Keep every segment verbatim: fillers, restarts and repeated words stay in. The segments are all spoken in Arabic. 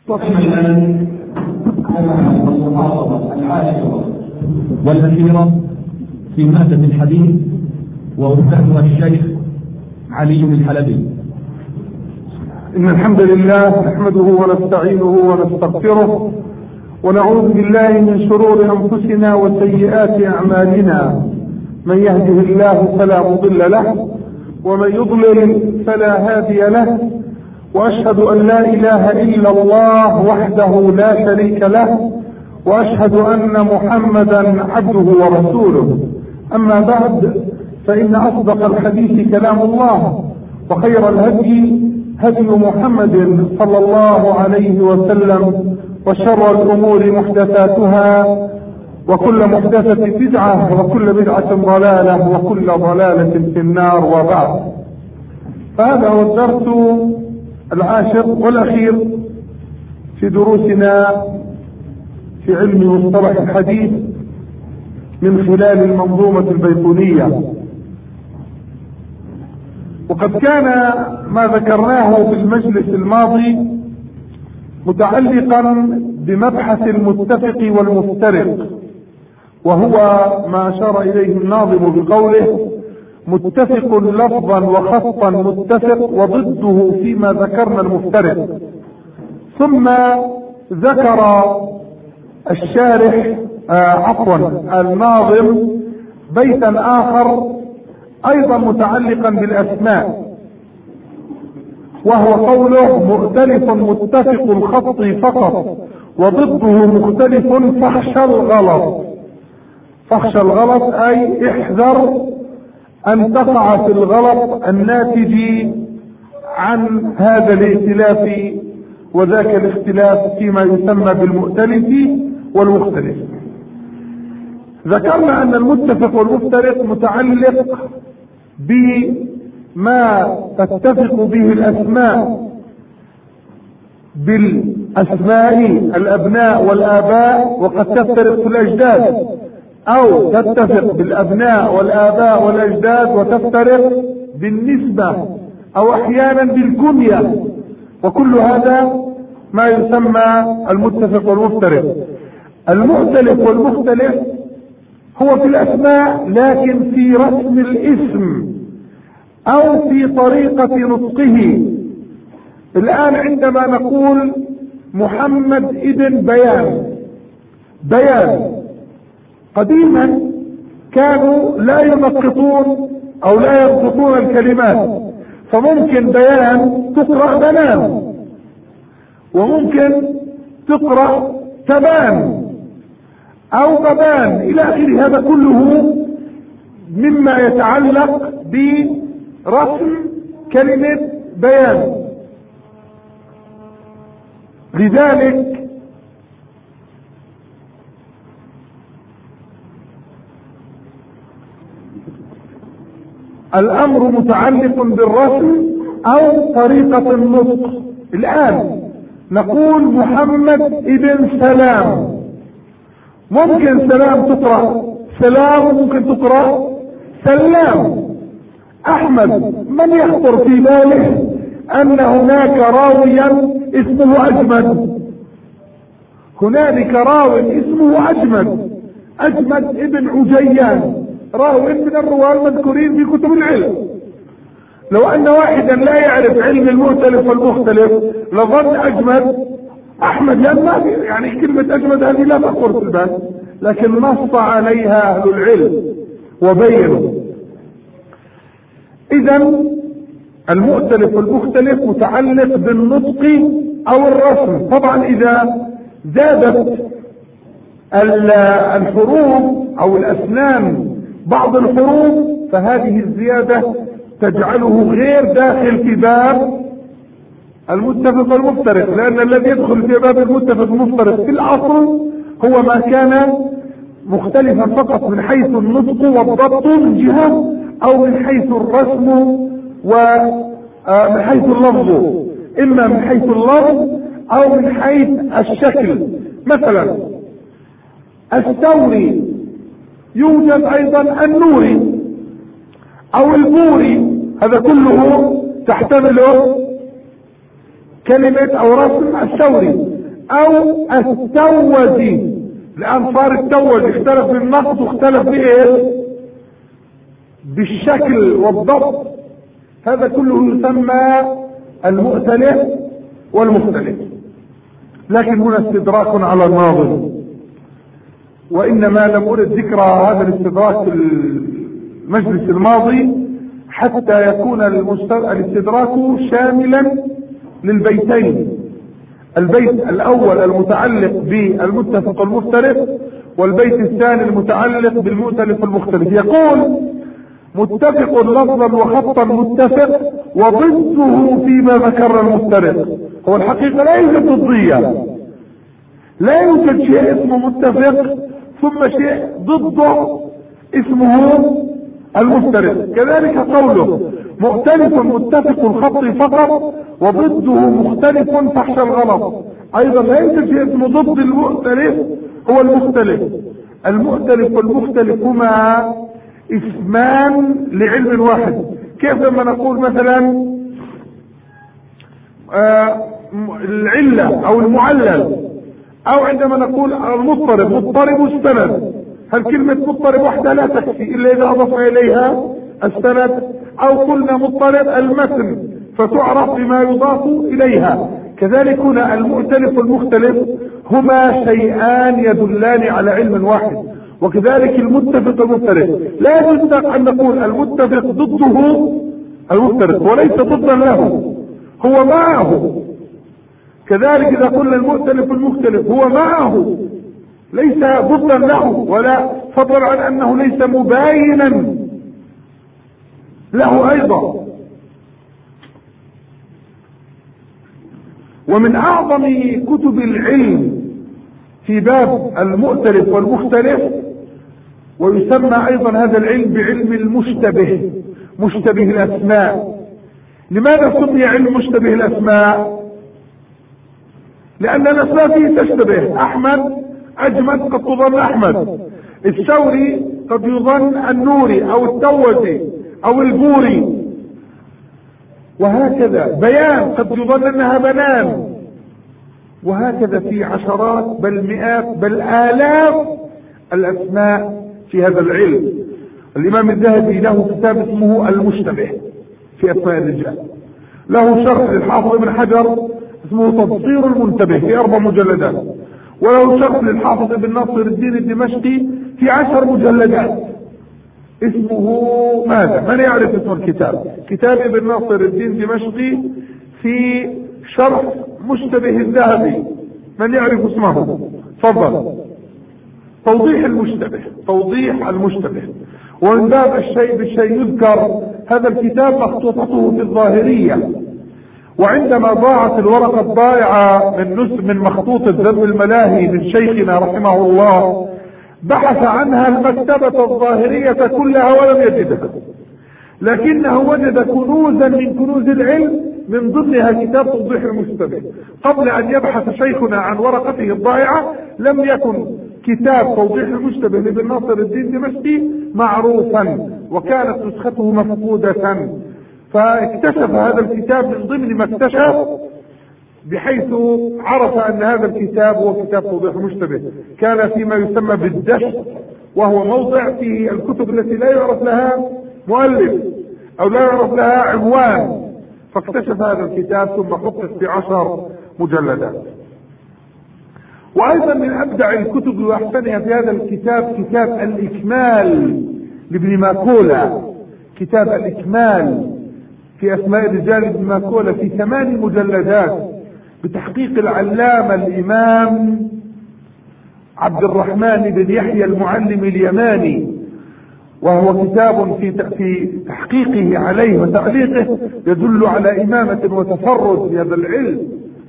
وكما الآن على المحاضرة العاشرة والأخيرة في مادة الحديث، وأستاذها الشيخ علي الحلبي. إن الحمد لله نحمده ونستعينه ونستغفره ونعوذ بالله من شرور أنفسنا وسيئات أعمالنا، من يهده الله فلا مضل له ومن يضلل فلا هادي له، وأشهد أن لا إله إلا الله وحده لا شريك له، وأشهد أن محمدا عبده ورسوله. أما بعد، فإن أصدق الحديث كلام الله، وخير الهدي هدي محمد صلى الله عليه وسلم، وشر الأمور محدثاتها، وكل محدثة بدعة، وكل بدعة ضلالة، وكل ضلالة في النار. وبعد، فهذا هو الدرس العاشر والأخير في دروسنا في علم مصطلح الحديث من خلال المنظومة البيطونية. وقد كان ما ذكرناه في المجلس الماضي متعلقا بمبحث المتفق والمفترق، وهو ما أشار إليه الناظم بقوله: متفق لفظا وخطا متفق، وضده فيما ذكرنا المفترق. ثم ذكر الشارح آه عفوا الناظم بيتا آخر أيضا متعلقا بالأسماء، وهو قوله: مؤتلف متفق الخط فقط، وضده مختلف فاخشى الغلط. فاخشى الغلط أي احذر أن تقع في الغلط الناتج عن هذا الائتلاف وذاك الاختلاف فيما يسمى بالمؤتلف والمختلف. ذكرنا أن المتفق والمفترق متعلق بما تتفق به الأسماء بالأسماء الأبناء والآباء، وقد تفترق في الأجداد، أو تتفق بالأبناء والآباء والأجداد وتفترق بالنسبة أو أحيانا بالكنية، وكل هذا ما يسمى المتفق والمفترق. المؤتلف والمختلف هو في الأسماء، لكن في رسم الاسم أو في طريقة نطقه. الآن عندما نقول محمد ابن بيان بيان، قديما كانوا لا ينقطون أو لا ينقطون الكلمات، فممكن بيان تقرأ بنان، وممكن تقرأ تبان أو ببان إلى آخره. هذا كله مما يتعلق برسم كلمة بيان. لذلك الأمر متعلق بالرسم أو طريقة النطق. الآن نقول محمد ابن سلام، ممكن سلام تقرأ سلام وممكن تقرأ سلام. أحمد، من يخطر في باله أن هناك راويا اسمه أجمد؟ هنالك راو اسمه أجمد، أجمد ابن عجيان، راو من الرواة المذكورين في كتب العلم. لو أن واحدا لا يعرف علم المؤتلف والمختلف لظن أجمد أحمد، يعني, يعني كلمة أجمد هذه لا تخطر في البال، لكن نص عليها أهل العلم وبينوا. إذن المؤتلف والمختلف متعلق بالنطق أو الرسم. طبعا إذا زادت الحروف أو الأسنان بعض الحروف، فهذه الزيادة تجعله غير داخل في باب المتفق والمفترق، لأن الذي يدخل في باب المتفق والمفترق في الأصل هو ما كان مختلفا فقط من حيث النطق والضبط من جهة، أو من حيث الرسم ومن حيث اللفظ، إما من حيث اللفظ أو من حيث الشكل. مثلا الثوري يوجد أيضا النوري أو البوري، هذا كله تحتمله كلمة أو رسم الثوري. او التوزي، لان صار التوزي اختلف بالنقد واختلف بايه؟ بالشكل والضبط. هذا كله يسمى المؤتلف والمختلف. لكن هنا استدراك على الناظم، وانما لم ارد ذكر هذا الاستدراك في المجلس الماضي حتى يكون الاستدراك شاملا للبيتين، البيت الاول المتعلق بالمتفق والمختلف، والبيت الثاني المتعلق بالمؤتلف والمختلف. يقول: متفق لفظا وخطا متفق وضده فيما ذكر المفترق. هو الحقيقة لا يوجد ضدية، لا يوجد شيء اسمه متفق ثم شيء ضده اسمه المفترق. كذلك قوله: مؤتلف متفق الخط فقط وضده مختلف فحش الغلط، ايضا لا يوجد شيء اسمه ضد المؤتلف هو المختلف. المؤتلف والمختلف هما اسمان لعلم واحد. كيف لما نقول مثلا آه العلة او المعلل، او عندما نقول المضطرب، مضطرب السند، هل كلمة مضطرب وحدها لا تكفي الا اذا اضاف اليها السند، او قلنا مضطرب المتن فتعرف بما يضاف اليها. كذلك هنا المؤتلف والمختلف هما شيئان يدلان على علم واحد، وكذلك المتفق والمفترق. لا يجوز ان نقول المتفق ضده المفترق وليس ضدا له، هو معه. كذلك اذا قلنا المؤتلف والمختلف هو معه ليس ضدا له، ولا فضلا عن انه ليس مباينا له ايضا. ومن اعظم كتب العلم في باب المؤتلف والمختلف، ويسمى ايضا هذا العلم بعلم المشتبه، مشتبه الاسماء. لماذا سمي علم مشتبه الاسماء؟ لان الاسماء فيه تشتبه. احمد اجمد قد تظن احمد، الثوري قد يظن النوري او التوزي او البوري، وهكذا. بيان قد يظن انها بنان، وهكذا في عشرات بل مئات بل آلاف الأسماء في هذا العلم. الإمام الذهبي له كتاب اسمه المشتبه في أسماء الرجال، له شرح للحافظ ابن حجر اسمه تبصير المنتبه في أربع مجلدات، وله شرح للحافظ ابن ناصر الدين الدمشقي في عشر مجلدات اسمه ماذا؟ من يعرف اسم الكتاب؟ كتاب ابن ناصر الدين الدمشقي في شرح مشتبه الذهبي. من يعرف اسمه؟ تفضل. توضيح المشتبه، توضيح المشتبه. ومن باب الشيء بالشيء يذكر هذا الكتاب مخطوطته في الظاهرية، وعندما ضاعت الورقة الضائعة من نسخ من مخطوطة ذم الملاهي من شيخنا رحمه الله، بحث عنها المكتبة الظاهرية كلها ولم يجدها، لكنه وجد كنوزا من كنوز العلم من ضمنها كتاب توضيح المشتبه. قبل ان يبحث شيخنا عن ورقته الضائعة لم يكن كتاب توضيح المشتبه لابن ناصر الدين الدمشقي معروفا، وكانت نسخته مفقودة، فاكتشف هذا الكتاب من ضمن ما اكتشف، بحيث عرف ان هذا الكتاب هو كتاب توضيح المشتبه. كان فيما يسمى بالدشت، وهو موضع فيه الكتب التي لا يعرف لها مؤلف او لا يعرف لها عنوان، فاكتشف هذا الكتاب ثم حقق في عشر مجلدات. وايضا من ابدع الكتب واحسنها في هذا الكتاب كتاب الاكمال لابن ماكولا، كتاب الاكمال في اسماء الرجال ابن ماكولا في ثمان مجلدات بتحقيق العلامة الامام عبد الرحمن بن يحيى المعلم اليماني، وهو كتاب في في تحقيقه عليه وتعليقه يدل على إمامة وتفرد في هذا العلم.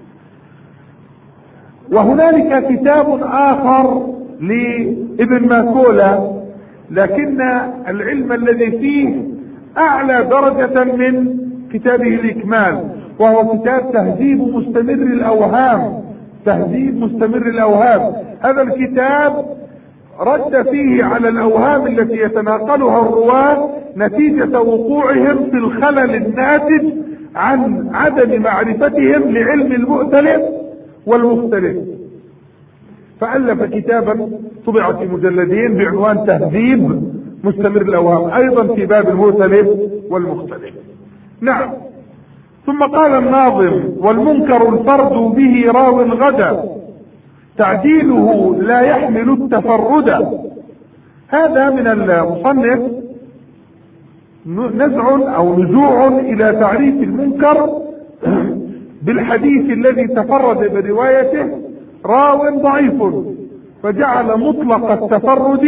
وهنالك كتاب آخر لابن ماكولا، لكن العلم الذي فيه أعلى درجة من كتابه الإكمال، وهو كتاب تهذيب مستمر الأوهام، تهذيب مستمر الأوهام. هذا الكتاب رد فيه على الأوهام التي يتناقلها الرواة نتيجة وقوعهم في الخلل الناتج عن عدم معرفتهم لعلم المؤتلف والمختلف، فألف كتابا طبع في مجلدين بعنوان تهذيب مستمر الأوهام، أيضا في باب المختلف والمختلف. نعم. ثم قال الناظم: والمنكر الفرد به راو غدا تعديله لا يحمل التفرد. هذا من المصنف نزع أو نزوع إلى تعريف المنكر بالحديث الذي تفرد بروايته راو ضعيف، فجعل مطلق التفرد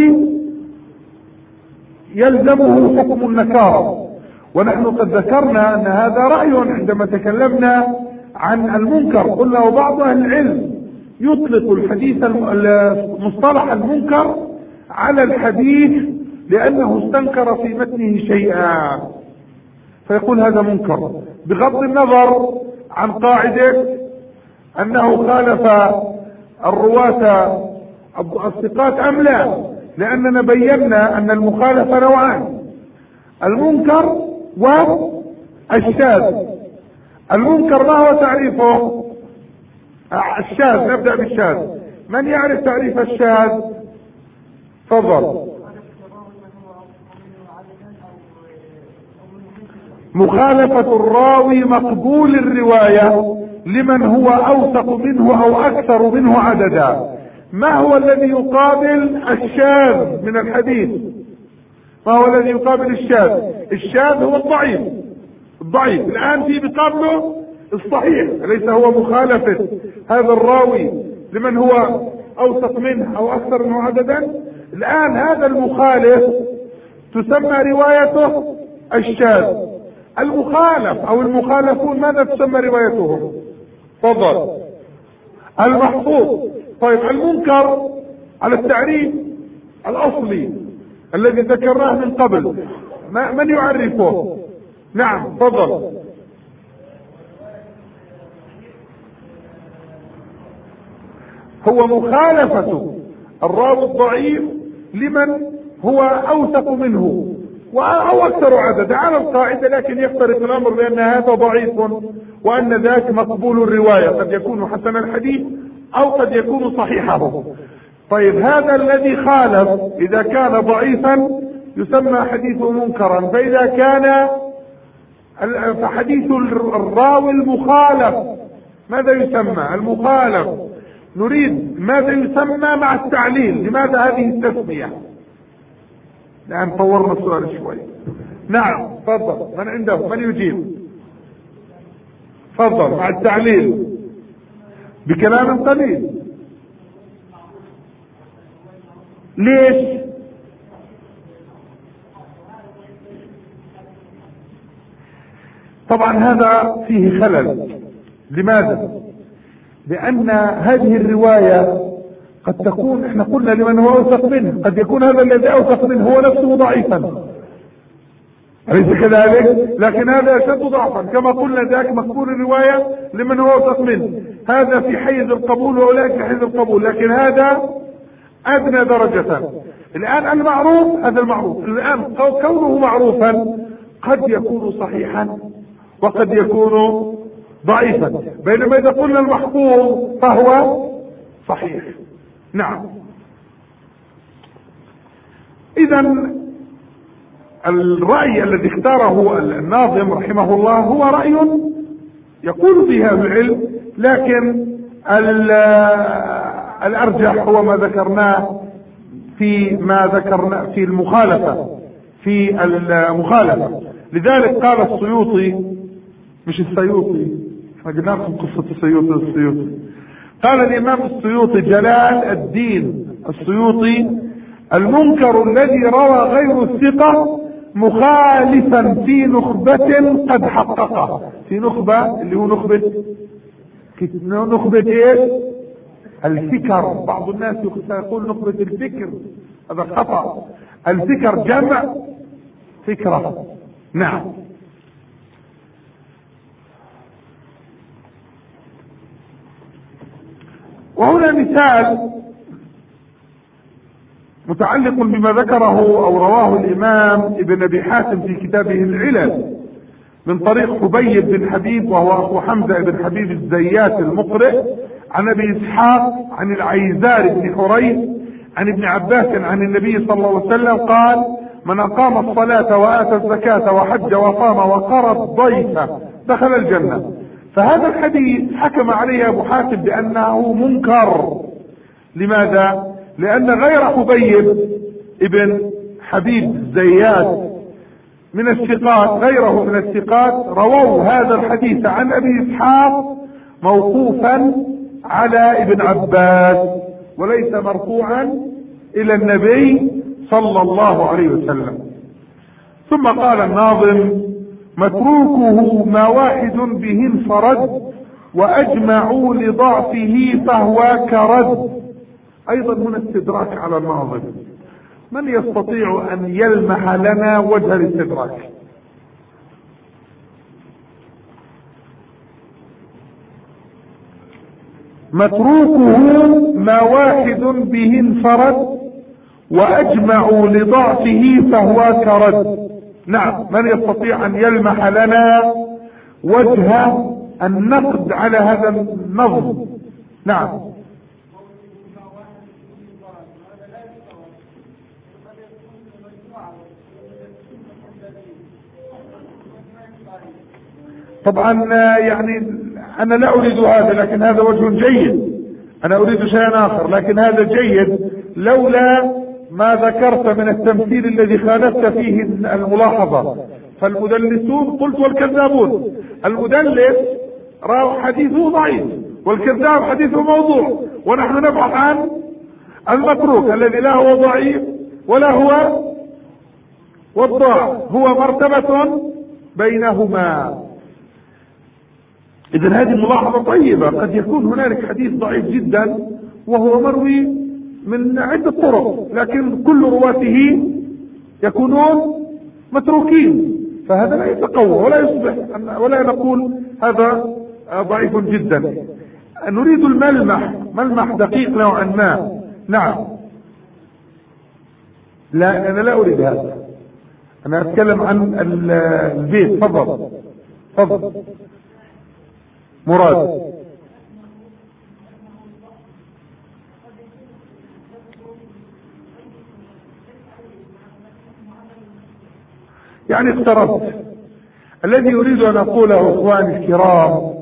يلزمه حكم النكارة. ونحن قد ذكرنا أن هذا رأي عندما تكلمنا عن المنكر، قلنا وبعض أهل العلم يطلق الحديث مصطلح المنكر على الحديث لأنه استنكر في متنه شيئا، فيقول هذا منكر، بغض النظر عن قاعدة أنه خالف الرواة الثقات أم لا، لأننا بينا أن المخالفة نوعان: المنكر والشاذ. المنكر ما هو تعريفه؟ الشاذ، نبدأ بالشاذ. من يعرف تعريف الشاذ؟ تفضل. مخالفة الراوي مقبول الرواية لمن هو أوثق منه أو أكثر منه عددا. ما هو الذي يقابل الشاذ من الحديث؟ ما هو الذي يقابل الشاذ؟ الشاذ هو الضعيف. الضعيف الآن في بقابله الصحيح، ليس هو مخالفة هذا الراوي لمن هو أوثق منه أو أكثر منه عددا. الآن هذا المخالف تسمى روايته الشاذ. المخالف أو المخالفون ماذا تسمى روايتهم؟ تفضل. المحفوظ. طيب المنكر على التعريف الأصلي الذي ذكرناه من قبل من يعرفه؟ نعم تفضل. هو مخالفة الراوي الضعيف لمن هو أوثق منه أو أكثر عددا على القاعدة، لكن يفترق الأمر بأن هذا ضعيف وأن ذاك مقبول الرواية، قد يكون حسن الحديث أو قد يكون صحيحه. طيب هذا الذي خالف إذا كان ضعيفا يسمى حديثه منكرا، فإذا كان فحديث الراوي المخالف ماذا يسمى؟ المخالف نريد ماذا يسمى مع التعليل. لماذا هذه التسمية؟ الآن طورنا السؤال شوي. نعم تفضل. من عنده من يجيب؟ تفضل. مع التعليل بكلام قليل. ليش؟ طبعا هذا فيه خلل. لماذا؟ لأن هذه الرواية قد تكون، احنا قلنا لمن هو أوثق منه، قد يكون هذا الذي أوثق منه هو نفسه ضعيفا، أليس كذلك؟ لكن هذا أشد ضعفا، كما قلنا ذاك مقبول الرواية لمن هو أوثق منه، هذا في حيز القبول وأولئك في حيز القبول، لكن هذا أدنى درجة. الآن المعروف هذا المعروف، الآن كونه معروفا قد يكون صحيحا وقد يكون ضعيفا، بينما إذا قلنا المحفوظ فهو صحيح. نعم. إذا الرأي الذي اختاره الناظم رحمه الله هو رأي يقول به أهل العلم، لكن الأرجح هو ما ذكرناه في ما ذكرنا في المخالفة في المخالفة. لذلك قال السيوطي، مش السيوطي، احنا قلنا لكم قصة السيوطي السيوطي قال الإمام السيوطي جلال الدين السيوطي: المنكر الذي روى غير الثقة مخالفا في نخبة قد حققه. في نخبة اللي هو نخبة نخبة ايش؟ الفكر. بعض الناس يقول نخبة الفكر، هذا خطأ. الفكر جمع فكرة. نعم. وهنا مثال متعلق بما ذكره أو رواه الإمام ابن أبي حاتم في كتابه العلل من طريق حبيب بن حبيب، وهو أخو حمزة بن حبيب الزيات المقرئ، عن ابي اسحاق عن العيزار بن حريث عن ابن عباس عن النبي صلى الله عليه وسلم قال: من اقام الصلاة واتى الزكاة وحج وصام وقرى الضيف دخل الجنة. فهذا الحديث حكم عليه ابو حاتم بانه منكر. لماذا؟ لان غير حبيب ابن حبيب الزيات من الثقات، غيره من الثقات رووا هذا الحديث عن ابي اسحاق موقوفا على ابن عباس وليس مرفوعا الى النبي صلى الله عليه وسلم. ثم قال الناظم: متروكه ما واحد به انفرد واجمعوا لضعفه فهو كرد. ايضا هنا استدراك على الناظم. من يستطيع ان يلمح لنا وجه الاستدراك؟ متروكه ما واحد به انفرد واجمعوا لضعفه فهو كرد. نعم، من يستطيع ان يلمح لنا وجه النقد على هذا النظم؟ نعم. طبعا يعني انا لا اريد هذا، لكن هذا وجه جيد. انا اريد شيئا اخر لكن هذا جيد، لولا ما ذكرت من التمثيل الذي خالفت فيه الملاحظة. فالمدلسون قلت والكذابون، المدلس راى حديثه ضعيف والكذاب حديثه موضوع، ونحن نبحث عن المتروك الذي لا هو ضعيف ولا هو وضاع، هو مرتبة بينهما. إذن هذه ملاحظة طيبة. قد يكون هنالك حديث ضعيف جدا وهو مروي من عدة طرق، لكن كل رواته يكونون متروكين، فهذا لا يتقوى ولا يصبح ولا نقول هذا ضعيف جدا. نريد الملمح، ملمح دقيق نوعا ما. نعم. لا، أنا لا أريد هذا، أنا أتكلم عن البيت. تفضل تفضل مراد. يعني اقتربت. الذي أريد أن أقوله إخواني الكرام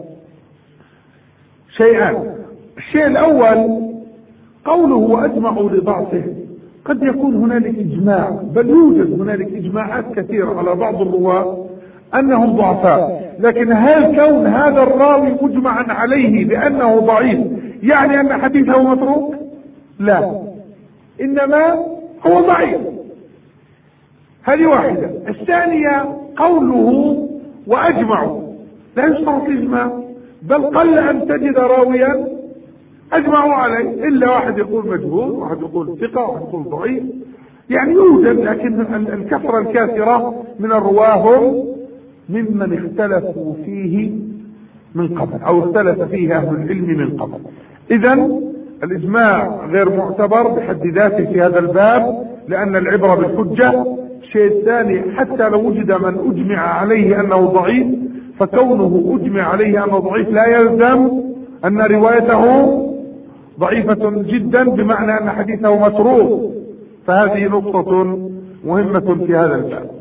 شيئان. الشيء الأول قوله وأجمعوا لضعفه، قد يكون هنالك إجماع، بل يوجد هنالك إجماعات كثيرة على بعض الرواة أنهم ضعفاء، لكن هل كون هذا الراوي مجمعا عليه بأنه ضعيف يعني أن حديثه متروك؟ لا، إنما هو ضعيف. هذه واحدة. الثانية قوله وأجمعوا، لا يشترط الإجماع، بل قل أن تجد راويا أجمعوا عليه، إلا واحد يقول مجهول، واحد يقول ثقة، واحد يقول ضعيف، يعني يوجد، لكن الكثرة الكاثرة من الرواه هم ممن اختلفوا فيه من قبل أو اختلف فيه أهل العلم من قبل. إذن الإجماع غير معتبر بحد ذاته في هذا الباب، لأن العبرة بالحجة. الشيء الثاني، حتى لو وجد من أجمع عليه أنه ضعيف، فكونه أجمع عليه أنه ضعيف لا يلزم أن روايته ضعيفة جدا، بمعنى أن حديثه متروك. فهذه نقطة مهمة في هذا الباب.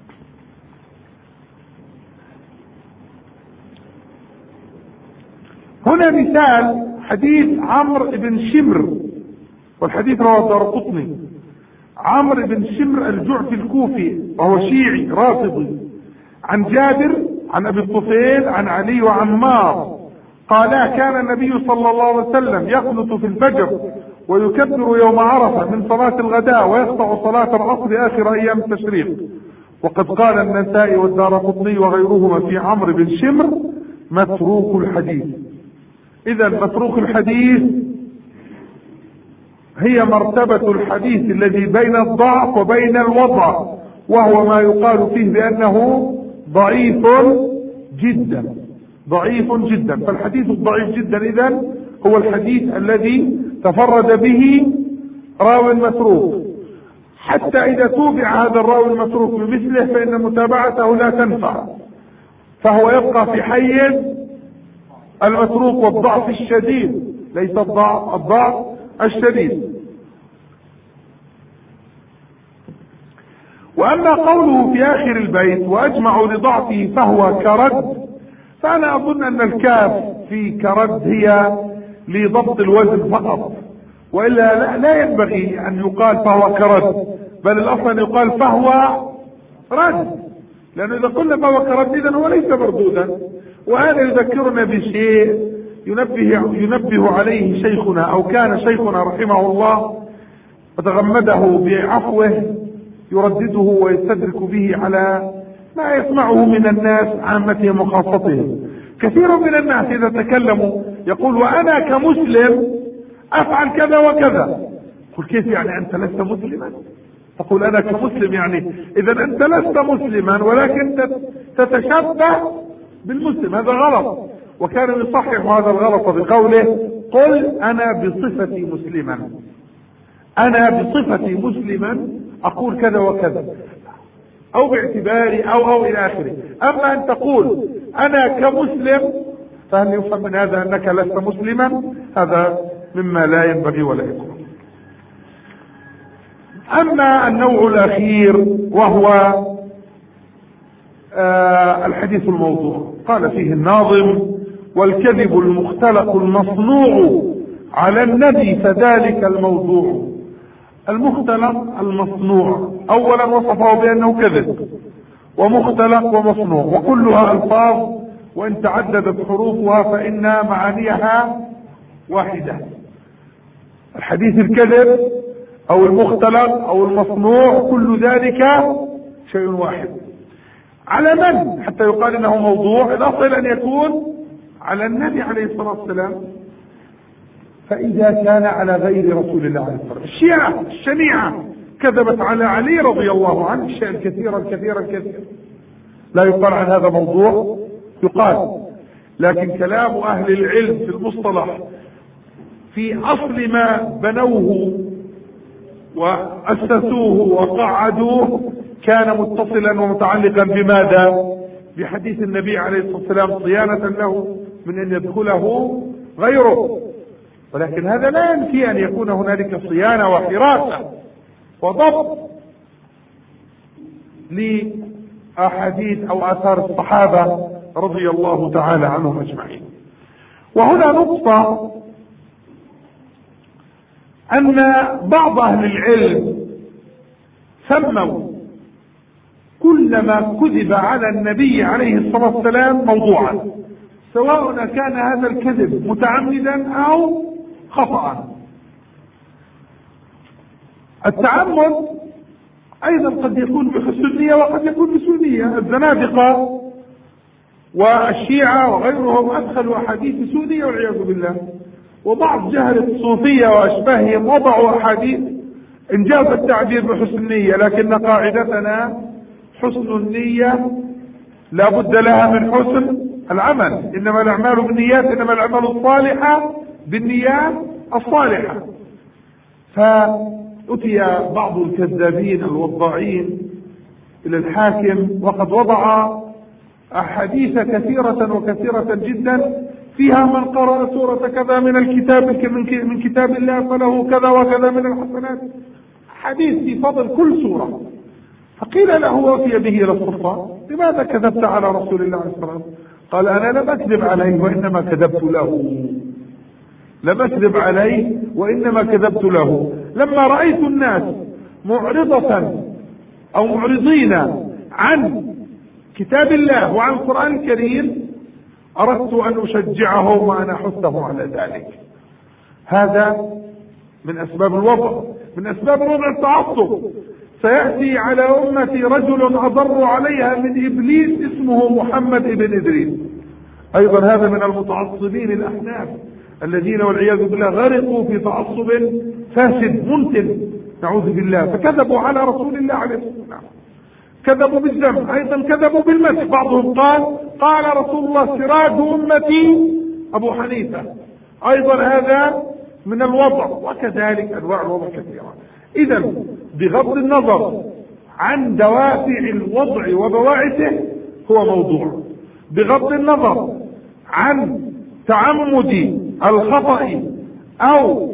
هنا مثال حديث عمرو بن شمر، والحديث رواه الدارقطني. عمرو بن شمر الجعفي الكوفي وهو شيعي رافضي، عن جابر عن ابي الطفيل عن علي وعمار قالا: كان النبي صلى الله عليه وسلم يقنط في الفجر ويكبر يوم عرفة من صلاة الغداء ويقطع صلاة العصر آخر أيام التشريق. وقد قال النسائي والدارقطني وغيرهما في عمرو بن شمر متروك الحديث. إذا متروك الحديث هي مرتبة الحديث الذي بين الضعف وبين الوضع، وهو ما يقال فيه بأنه ضعيف جدا، ضعيف جدا. فالحديث الضعيف جدا إذن هو الحديث الذي تفرد به راوي متروك، حتى إذا توبع هذا الراوي المتروك بمثله فإن متابعته لا تنفع، فهو يبقى في حيز المتروك والضعف الشديد، ليس الضعف الضعف الشديد. واما قوله في اخر البيت واجمع لضعفه فهو كرد، فانا اظن ان الكاف في كرد هي لضبط الوزن فقط، والا لا, لا ينبغي ان يقال فهو كرد، بل الاصل ان يقال فهو رد، لانه اذا قلنا فهو كرد اذا هو ليس مردودا. وهذا يذكرنا بشيء ينبه ينبه عليه شيخنا او كان شيخنا رحمه الله وتغمده بعفوه يردده ويستدرك به على ما يسمعه من الناس عامتهم وخاصتهم. كثير من الناس اذا تكلموا يقول وانا كمسلم افعل كذا وكذا. قل كيف يعني انت لست مسلما؟ تقول انا كمسلم يعني اذا انت لست مسلما ولكن تتشبه بالمسلم، هذا غلط. وكان يصحح هذا الغلط بقوله قل انا بصفتي مسلما، انا بصفتي مسلما اقول كذا وكذا او باعتباري او او الى اخره. اما ان تقول انا كمسلم فهل يفهم من هذا انك لست مسلما؟ هذا مما لا ينبغي ولا يكون. اما النوع الاخير وهو آه الحديث الموضوع، قال فيه الناظم والكذب المختلق المصنوع على النبي فذلك الموضوع. المختلق المصنوع اولا وصفه بانه كذب ومختلق ومصنوع، وكلها الفاظ وان تعددت حروفها فان معانيها واحدة. الحديث الكذب او المختلق او المصنوع كل ذلك شيء واحد. على من حتى يقال انه موضوع؟ الاصل ان يكون على النبي عليه الصلاة والسلام. فاذا كان على غير رسول الله عليه الصلاة والسلام، الشيعة الشنيعة كذبت على علي رضي الله عنه شيئا كثيرا كثيرا كثيرا، لا يقال عن هذا موضوع؟ يقال. لكن كلام اهل العلم في المصطلح في اصل ما بنوه واسسوه وقعدوه كان متصلا ومتعلقا بماذا؟ بحديث النبي عليه الصلاة والسلام صيانة له من ان يدخله غيره. ولكن هذا لا ينفي ان يكون هنالك صيانة وحراسة وضبط لأحاديث او اثار الصحابة رضي الله تعالى عنهم اجمعين. وهنا نقطة ان بعض اهل العلم سموا كل ما كذب على النبي عليه الصلاة والسلام موضوعا، سواء كان هذا الكذب متعمدا او خطأ. التعمد ايضا قد يكون بحسن النية وقد يكون بسوء النية. الزنادقة والشيعة وغيرهم ادخلوا احاديث بسوء النية والعياذ بالله، وبعض جهل الصوفية واشباههم وضعوا احاديث انجاز التعبير بحسن النية، لكن قاعدتنا حسن النية لا بد لها من حسن العمل. انما الاعمال بالنيات، انما الاعمال الصالحة بالنيات الصالحة. فأتي بعض الكذابين الوضاعين الى الحاكم وقد وضع احاديث كثيرة وكثيرة جدا فيها من قرأ سورة كذا من الكتاب من كتاب الله فله كذا وكذا من الحسنات، حديث في فضل كل سورة. فقيل له وفي به الى السلطان لماذا كذبت على رسول الله عليه الصلاة والسلام؟ قال انا لم اكذب عليه وانما كذبت له، لم اكذب عليه وانما كذبت له. لما رأيت الناس معرضة او معرضين عن كتاب الله وعن القرآن الكريم اردت ان اشجعهم وان احثهم على ذلك. هذا من اسباب الوضع، من اسباب الوضع التعصب. سيأتي على امتي رجل اضر عليها من ابليس اسمه محمد بن ادريس، ايضا هذا من المتعصبين الاحناف الذين والعياذ بالله غرقوا في تعصب فاسد منتن نعوذ بالله، فكذبوا على رسول الله عليه الصلاة والسلام، كذبوا بالذنب، ايضا كذبوا بالمسح. بعضهم قال قال رسول الله سراج امتي ابو حنيفة، ايضا هذا من الوضع. وكذلك انواع الوضع كثيرة. اذا بغض النظر عن دوافع الوضع وبواعثه هو موضوع، بغض النظر عن تعمد الخطأ او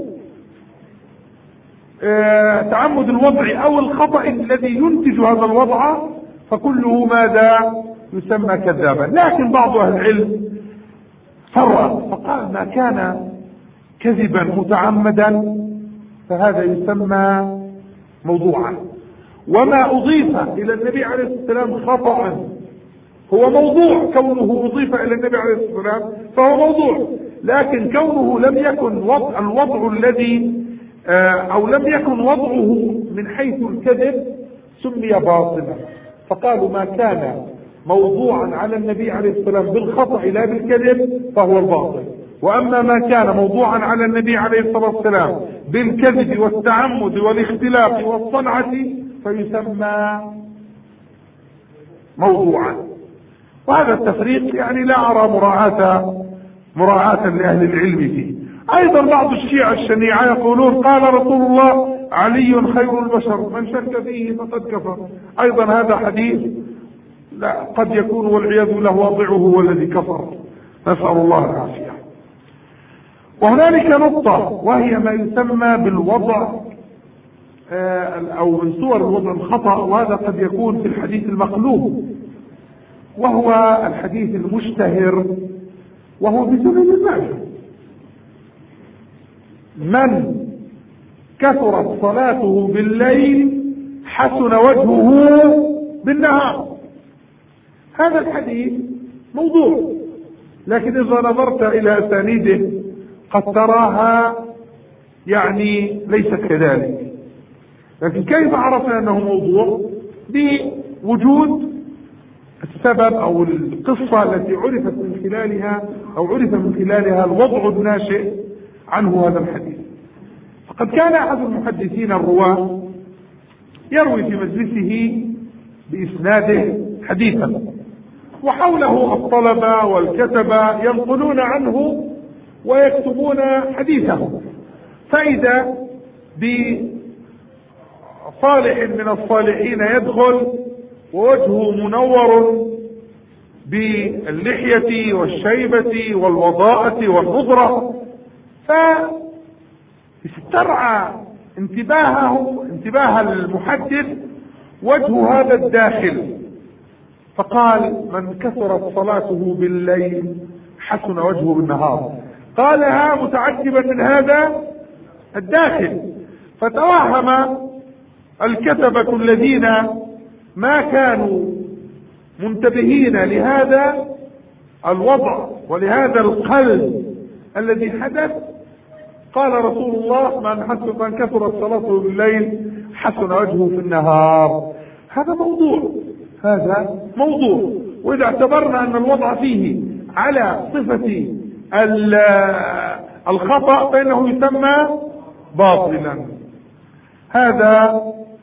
اه تعمد الوضع او الخطأ الذي ينتج هذا الوضع فكله ماذا يسمى كذابا. لكن بعض اهل العلم فرق فقال ما كان كذبا متعمدا فهذا يسمى موضوعا، وما اضيف الى النبي عليه الصلاة والسلام خطأ هو موضوع، كونه اضيف الى النبي عليه الصلاة والسلام فهو موضوع، لكن كونه لم يكن وضع الوضع الذي او لم يكن وضعه من حيث الكذب سمي باطلا. فقالوا ما كان موضوعا على النبي عليه الصلاة والسلام بالخطأ لا بالكذب فهو الباطل، واما ما كان موضوعا على النبي عليه الصلاة والسلام بالكذب والتعمد والاختلاق والصنعة فيسمى موضوعا. وهذا التفريق يعني لا ارى مراعاة مراعاة لاهل العلم فيه. ايضا بعض الشيعة الشنيعة يقولون قال رسول الله علي خير البشر من شك فيه فقد كفر. ايضا هذا حديث لا قد يكون والعياذ بالله واضعه هو الذي كفر، نسأل الله العافية. وهنالك نقطة وهي ما يسمى بالوضع او من صور الوضع الخطأ، وهذا قد يكون في الحديث المقلوب وهو الحديث المشتهر وهو بسنن الناس: من كثرت صلاته بالليل حسن وجهه بالنهار. هذا الحديث موضوع، لكن إذا نظرت إلى أسانيده قد تراها يعني ليست كذلك. لكن كيف عرفنا أنه موضوع؟ بوجود السبب أو القصة التي عرفت من خلالها أو عرف من خلالها الوضع الناشئ عنه هذا الحديث. فقد كان أحد المحدثين الرواة يروي في مجلسه بإسناده حديثا، وحوله الطلبة والكتبة ينقلون عنه ويكتبون حديثه، فإذا بصالح من الصالحين يدخل ووجهه منور باللحية والشيبة والوضاءة والنضرة، فاسترعى انتباهه انتباه المحدث وجه هذا الداخل، فقال من كثرت صلاته بالليل حسن وجهه بالنهار. قالها متعجبا من هذا الداخل، فتوهم الكتبة الذين ما كانوا منتبهين لهذا الوضع ولهذا القلب الذي حدث. قال رسول الله من حسن من كثرت صلاته بالليل حسن وجهه في النهار. هذا موضوع هذا موضوع وإذا اعتبرنا أن الوضع فيه على صفة الخطأ فإنه يسمى باطلا. هذا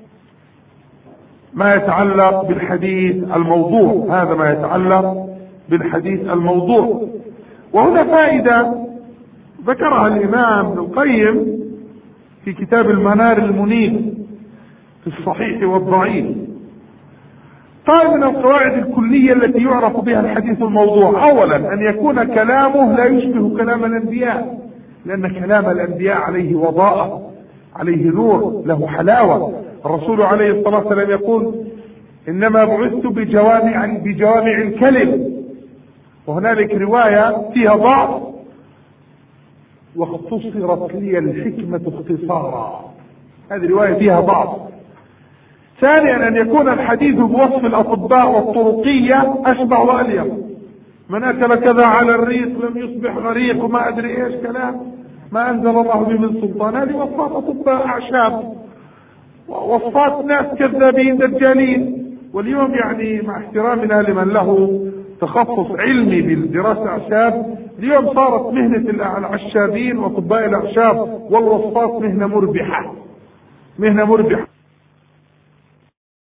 ما يتعلق بالحديث الموضوع هذا ما يتعلق بالحديث الموضوع. وهنا فائدة ذكرها الإمام ابن القيم في كتاب المنار المنيف في الصحيح والضعيف. قال من القواعد الكلية التي يعرف بها الحديث الموضوع: أولا أن يكون كلامه لا يشبه كلام الأنبياء، لأن كلام الأنبياء عليه وضاءة، عليه نور، له حلاوة. الرسول عليه الصلاة والسلام يقول إنما بعثت بجوامع بجوامع الكلم، وهنالك رواية فيها ضعف: واختصرت لي الحكمة اختصارا. هذه رواية فيها ضعف. ثانيا أن يكون الحديث بوصف الأطباء والطرقية أشبه وأليق: من أكل كذا على الريق لم يصبح غريق وما أدري إيش كلام ما أنزل الله به من سلطان. هذه وصفات أطباء أعشاب، وصفات ناس كذابين دجالين. واليوم يعني مع احترامنا لمن له تخصص علمي بالدراسة أعشاب، اليوم صارت مهنة العشابين وأطباء الأعشاب والوصفات مهنة مربحة مهنة مربحة